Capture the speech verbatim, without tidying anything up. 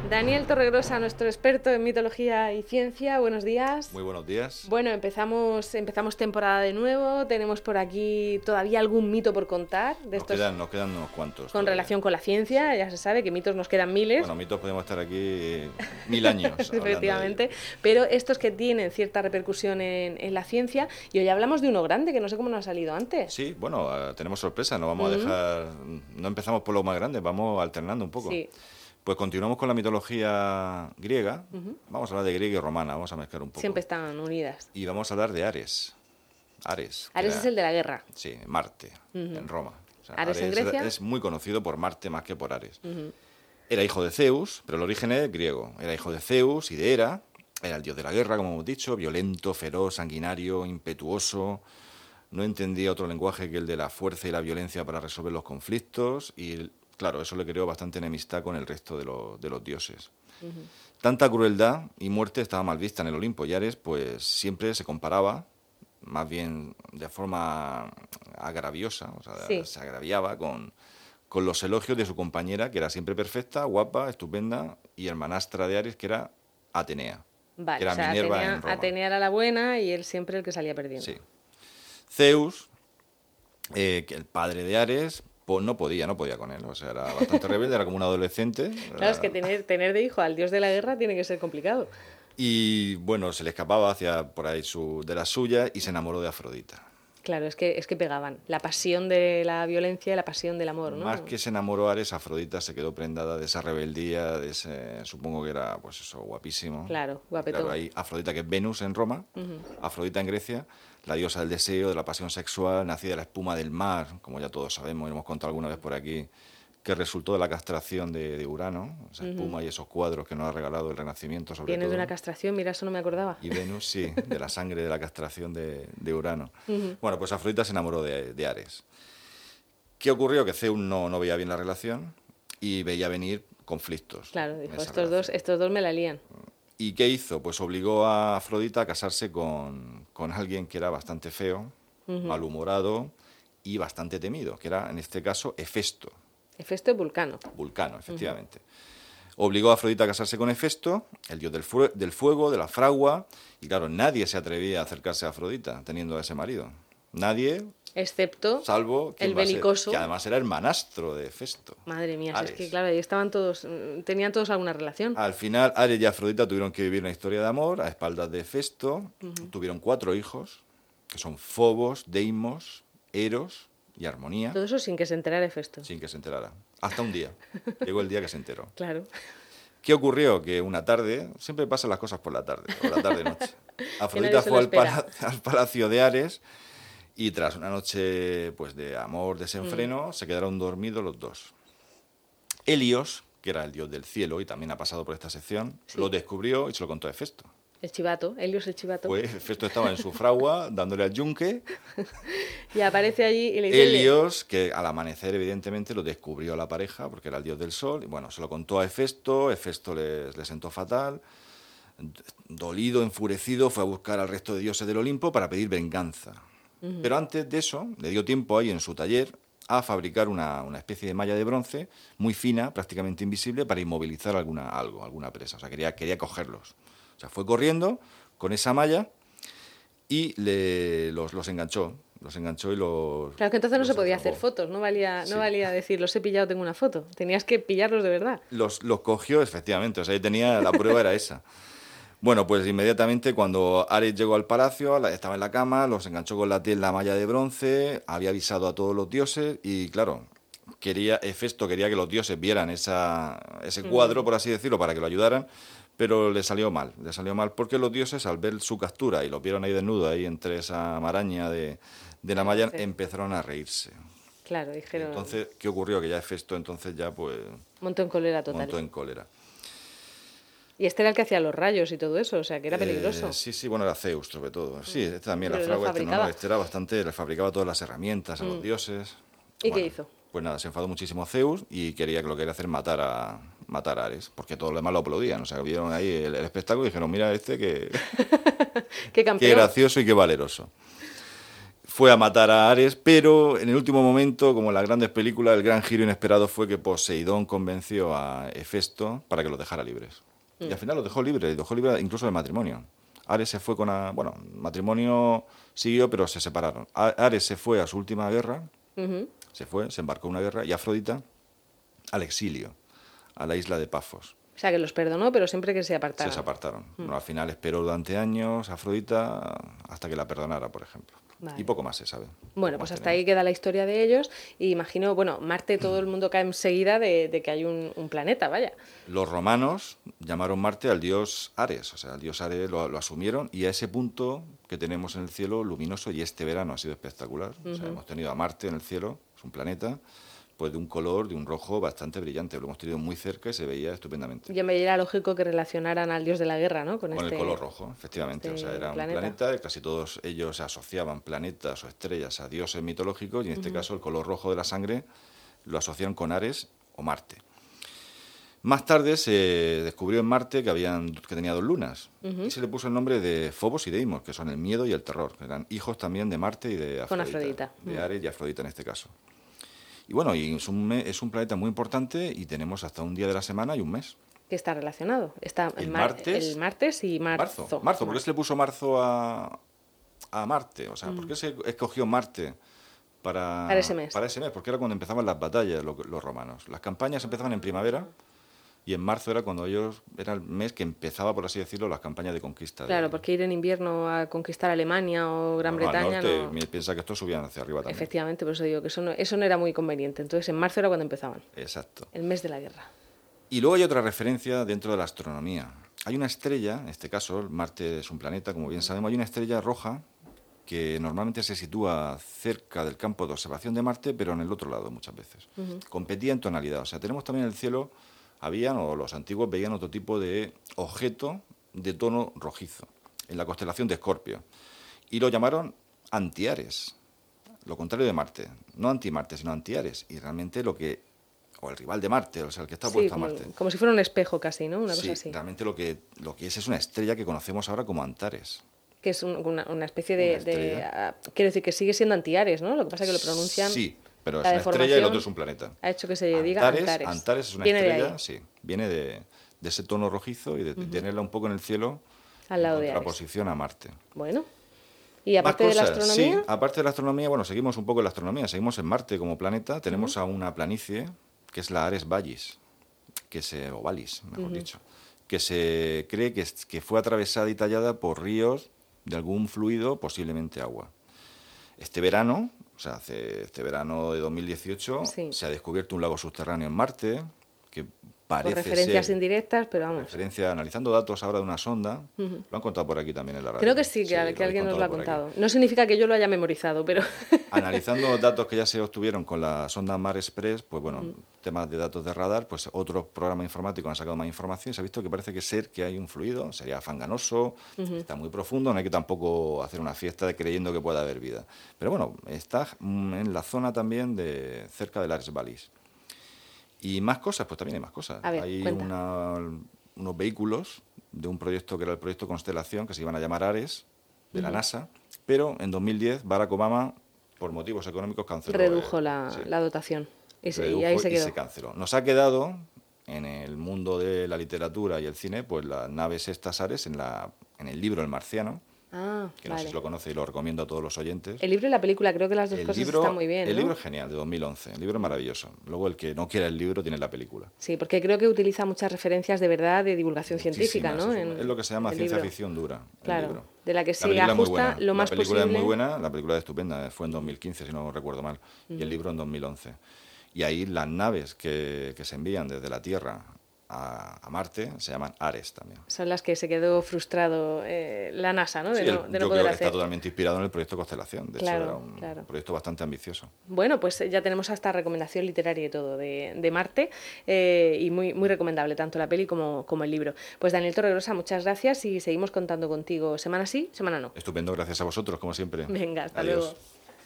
Daniel Torregrosa, nuestro experto en mitología y ciencia, buenos días. Muy buenos días. Bueno, empezamos empezamos temporada de nuevo, tenemos por aquí todavía algún mito por contar. De Nos, estos quedan, nos quedan unos cuantos. Con todavía. relación con la ciencia, ya se sabe que mitos nos quedan miles. Bueno, mitos podemos estar aquí mil años. Efectivamente, pero estos que tienen cierta repercusión en, en la ciencia, y hoy hablamos de uno grande, que no sé cómo nos ha salido antes. Sí, bueno, uh, tenemos sorpresa, no vamos mm. a dejar, no empezamos por lo más grande, vamos alternando un poco. Sí. Pues continuamos con la mitología griega, uh-huh. Vamos a hablar de griega y romana, vamos a mezclar un poco. Siempre están unidas. Y vamos a hablar de Ares. Ares. Ares era, es el de la guerra. Sí, Marte, uh-huh. en Roma. O sea, Ares, Ares en Grecia. Es muy conocido por Marte más que por Ares. Uh-huh. Era hijo de Zeus, pero el origen es griego. Era hijo de Zeus y de Hera. Era el dios de la guerra, como hemos dicho, violento, feroz, sanguinario, impetuoso. No entendía otro lenguaje que el de la fuerza y la violencia para resolver los conflictos y... Claro, eso le creó bastante enemistad con el resto de, lo, de los dioses. Uh-huh. Tanta crueldad y muerte estaba mal vista en el Olimpo. Y Ares, pues, siempre se comparaba, más bien de forma agraviosa, o sea, sí. se agraviaba con, con los elogios de su compañera, que era siempre perfecta, guapa, estupenda, y hermanastra de Ares, que era Atenea. Vale, que era o sea, Minerva Atenea, en Roma. Atenea era la buena y él siempre el que salía perdiendo. Sí. Zeus, eh, que el padre de Ares... Pues no podía, no podía con él, o sea, era bastante rebelde, era como un adolescente. Claro, era... es que tener, tener de hijo al dios de la guerra tiene que ser complicado. Y bueno, se le escapaba hacia por ahí su, de la suya y se enamoró de Afrodita. Claro, es que, es que pegaban. La pasión de la violencia y la pasión del amor, ¿no? Más que se enamoró Ares, Afrodita se quedó prendada de esa rebeldía, de ese, supongo que era, pues eso, guapísimo. Claro, guapetón. Claro, ahí Afrodita, que es Venus en Roma, uh-huh. Afrodita en Grecia, la diosa del deseo, de la pasión sexual, nacida de la espuma del mar, como ya todos sabemos, y hemos contado alguna vez por aquí, que resultó de la castración de, de Urano, esa espuma uh-huh. y esos cuadros que nos ha regalado el Renacimiento, sobre Viene todo. de una castración, mira, eso no me acordaba. Y Venus, sí, de la sangre de la castración de, de Urano. Uh-huh. Bueno, pues Afrodita se enamoró de, de Ares. ¿Qué ocurrió? Que Zeus no, no veía bien la relación y veía venir conflictos. Claro, dijo, estos dos, estos dos me la lían. ¿Y qué hizo? Pues obligó a Afrodita a casarse con, con alguien que era bastante feo, uh-huh. malhumorado y bastante temido, que era, en este caso, Hefesto. Hefesto es Vulcano. Vulcano, efectivamente. Uh-huh. Obligó a Afrodita a casarse con Hefesto, el dios del, fu- del fuego, de la fragua, y claro, nadie se atrevía a acercarse a Afrodita teniendo a ese marido. Nadie... Excepto salvo el belicoso. Que además era hermanastro de Hefesto. Madre mía, Ares. Es que claro, ahí estaban todos, tenían todos alguna relación. Al final, Ares y Afrodita tuvieron que vivir una historia de amor a espaldas de Hefesto. Uh-huh. Tuvieron cuatro hijos, que son Fobos, Deimos, Eros y Armonía. Todo eso sin que se enterara Hefesto. Sin que se enterara. Hasta un día. Llegó el día que se enteró. Claro. ¿Qué ocurrió? Que una tarde, siempre pasan las cosas por la tarde, por la tarde-noche. Afrodita fue al, pala- al palacio de Ares. Y tras una noche pues, de amor desenfreno, mm. se quedaron dormidos los dos. Helios, que era el dios del cielo y también ha pasado por esta sección, sí. lo descubrió y se lo contó a Hefesto. El chivato, Helios el chivato. Pues Hefesto estaba en su fragua dándole al yunque. Y aparece allí y le dice... Helios, que al amanecer evidentemente lo descubrió a la pareja porque era el dios del sol. Y bueno, se lo contó a Hefesto, Hefesto le, le sentó fatal. Dolido, enfurecido, fue a buscar al resto de dioses del Olimpo para pedir venganza. Uh-huh. Pero antes de eso, le dio tiempo ahí en su taller a fabricar una, una especie de malla de bronce muy fina, prácticamente invisible, para inmovilizar alguna, algo, alguna presa. O sea, quería, quería cogerlos. O sea, fue corriendo con esa malla y le, los, los enganchó. Los enganchó y los... Claro, que entonces no se podía atrapó. hacer fotos, no valía, sí. no valía decir, los he pillado, tengo una foto. Tenías que pillarlos de verdad. Los, los cogió, efectivamente. O sea, ahí tenía, la prueba era esa. Bueno, pues inmediatamente cuando Ares llegó al palacio, estaba en la cama, los enganchó con la, la malla de bronce, había avisado a todos los dioses y, claro, quería Hefesto quería que los dioses vieran esa, ese cuadro, mm. por así decirlo, para que lo ayudaran, pero le salió mal, le salió mal porque los dioses, al ver su captura y lo vieron ahí desnudo, ahí entre esa maraña de, de la malla, sí. empezaron a reírse. Claro, dijeron... Entonces, ¿qué ocurrió? Que ya Hefesto entonces ya, pues... Montó en cólera total. Montó en cólera. Y este era el que hacía los rayos y todo eso, o sea, que era peligroso. Eh, sí, sí, bueno, era Zeus, sobre todo. Sí, este también, pero la fragua, este, no, no, este era bastante, le fabricaba todas las herramientas a mm. los dioses. ¿Y bueno, qué hizo? Pues nada, se enfadó muchísimo Zeus y quería que lo quería hacer matar a, matar a Ares, porque todos los demás lo aplaudían. O sea, vieron ahí el, el espectáculo y dijeron, mira este que... qué campeón. Qué gracioso y qué valeroso. fue a matar a Ares, pero en el último momento, como en las grandes películas, el gran giro inesperado fue que Poseidón convenció a Hefesto para que los dejara libres. Mm. Y al final los dejó libres, los dejó libres incluso del matrimonio. Ares se fue con... A, bueno, matrimonio siguió, pero se separaron. A, Ares se fue a su última guerra, uh-huh. se fue, se embarcó en una guerra, y Afrodita al exilio, a la isla de Pafos. O sea, que los perdonó, pero siempre que se apartaron. Se apartaron. Mm. Bueno, al final esperó durante años a Afrodita hasta que la perdonara, por ejemplo. Vale. Y poco más se sabe. Bueno, pues hasta tenemos. Ahí queda la historia de ellos. Y imagino, bueno, Marte, todo el mundo cae enseguida de, de que hay un, un planeta, vaya. Los romanos llamaron Marte al dios Ares, o sea, al dios Ares lo, lo asumieron, y a ese punto que tenemos en el cielo luminoso, y este verano ha sido espectacular. Uh-huh. O sea, hemos tenido a Marte en el cielo, es un planeta, pues de un color, de un rojo bastante brillante. Lo hemos tenido muy cerca y se veía estupendamente. Ya me era lógico que relacionaran al dios de la guerra, ¿no? Con, Con este, el color rojo, efectivamente. Este o sea, era planeta. un planeta, casi todos ellos asociaban planetas o estrellas a dioses mitológicos, y en este uh-huh. caso el color rojo de la sangre lo asociaron con Ares o Marte. Más tarde se descubrió en Marte que, habían, que tenía dos lunas, uh-huh. y se le puso el nombre de Fobos y Deimos, que son el miedo y el terror, que eran hijos también de Marte y de Afrodita. Con Afrodita. De Ares y Afrodita en este caso. Y bueno, y es un, es un planeta muy importante, y tenemos hasta un día de la semana y un mes. Que está relacionado. Está el, mar, martes, el martes y marzo. Marzo, marzo. ¿Por qué se le puso marzo a, a Marte? O sea, mm. ¿por qué se escogió Marte para, para ese mes? Para ese mes, porque era cuando empezaban las batallas los, los romanos. Las campañas empezaban en primavera, y en marzo era cuando ellos, era el mes que empezaba, por así decirlo, las campañas de conquista. Claro, de, porque ir en invierno a conquistar Alemania o Gran no, Bretaña... Al norte, no... piensa que estos subían hacia arriba también. Efectivamente, por eso digo que eso no, eso no era muy conveniente. Entonces en marzo era cuando empezaban. Exacto. El mes de la guerra. Y luego hay otra referencia dentro de la astronomía. Hay una estrella, en este caso Marte es un planeta, como bien sabemos, hay una estrella roja que normalmente se sitúa cerca del campo de observación de Marte, pero en el otro lado muchas veces. Uh-huh. Competía en tonalidad. O sea, tenemos también en el cielo... Habían, o los antiguos veían otro tipo de objeto de tono rojizo, en la constelación de Escorpio. Y lo llamaron Antiares, lo contrario de Marte. No anti-Marte, sino Antiares. Y realmente lo que... O el rival de Marte, o sea, el que está sí, puesto como, a Marte. Como si fuera un espejo casi, ¿no? Una sí, cosa así. Realmente lo que, lo que es es una estrella que conocemos ahora como Antares. Que es un, una, una especie de... Una de uh, quiero decir que sigue siendo Antiares, ¿no? Lo que pasa es que lo pronuncian... Sí. Pero es una estrella y el otro es un planeta. Ha hecho que se diga Antares. Antares. Antares es una viene estrella, de sí. Viene de, de ese tono rojizo y de, uh-huh. de tenerla un poco en el cielo al lado en de contraposición a Marte. Bueno. ¿Y aparte de la astronomía? Sí, aparte de la astronomía, bueno, seguimos un poco en la astronomía. Seguimos en Marte como planeta. Tenemos uh-huh. a una planicie, que es la Ares Vallis, que se, o Vallis, mejor uh-huh. dicho, que se cree que, que fue atravesada y tallada por ríos de algún fluido, posiblemente agua. Este verano... O sea, hace este verano de dos mil dieciocho sí. se ha descubierto un lago subterráneo en Marte que parece Por referencias ser... indirectas, pero vamos. Referencia, analizando datos ahora de una sonda. Uh-huh. Lo han contado por aquí también en la radio. Creo que sí, que, sí, que alguien nos lo ha contado. Aquí. No significa que yo lo haya memorizado, pero... Analizando datos que ya se obtuvieron con la sonda Mar Express, pues bueno, uh-huh. temas de datos de radar, pues otros programas informáticos han sacado más información y se ha visto que parece que ser que hay un fluido, sería fanganoso, uh-huh. está muy profundo, no hay que tampoco hacer una fiesta de creyendo que pueda haber vida. Pero bueno, está en la zona también de cerca del Ares Vallis. Y más cosas, pues también hay más cosas. A ver, hay cuenta. una, unos vehículos de un proyecto que era el proyecto Constelación, que se iban a llamar Ares, de uh-huh. la NASA, pero en dos mil diez Barack Obama, por motivos económicos, canceló. Redujo el, la, sí. la dotación y, se, Redujo y ahí se quedó. Y se canceló. Nos ha quedado, en el mundo de la literatura y el cine, pues las naves estas Ares en, la, en el libro El Marciano, Ah, que no vale. sé si lo conoce y lo recomiendo a todos los oyentes. El libro y la película, creo que las dos el cosas libro, están muy bien, El ¿no? libro es genial, de dos mil once, el libro es maravilloso. Luego el que no quiera el libro tiene la película. Sí, porque creo que utiliza muchas referencias de verdad de divulgación científica, ¿no? Es, en, es lo que se llama ciencia libro. ficción dura. Claro, libro. de la que se ajusta lo más posible. La película es muy buena, la película es estupenda, fue en dos mil quince, si no recuerdo mal, uh-huh. y el libro en dos mil once. Y ahí las naves que, que se envían desde la Tierra A, a Marte se llaman Ares también. Son las que se quedó frustrado eh, la NASA, ¿no? De sí, no, el, de no yo poder creo que hacer. Está totalmente inspirado en el proyecto Constelación. De claro, hecho, era un claro. proyecto bastante ambicioso. Bueno, pues ya tenemos hasta recomendación literaria y todo de, de Marte eh, y muy, muy recomendable, tanto la peli como, como el libro. Pues Daniel Torregrosa, muchas gracias y seguimos contando contigo semana sí, semana no. Estupendo, gracias a vosotros, como siempre. Venga, hasta Adiós. luego.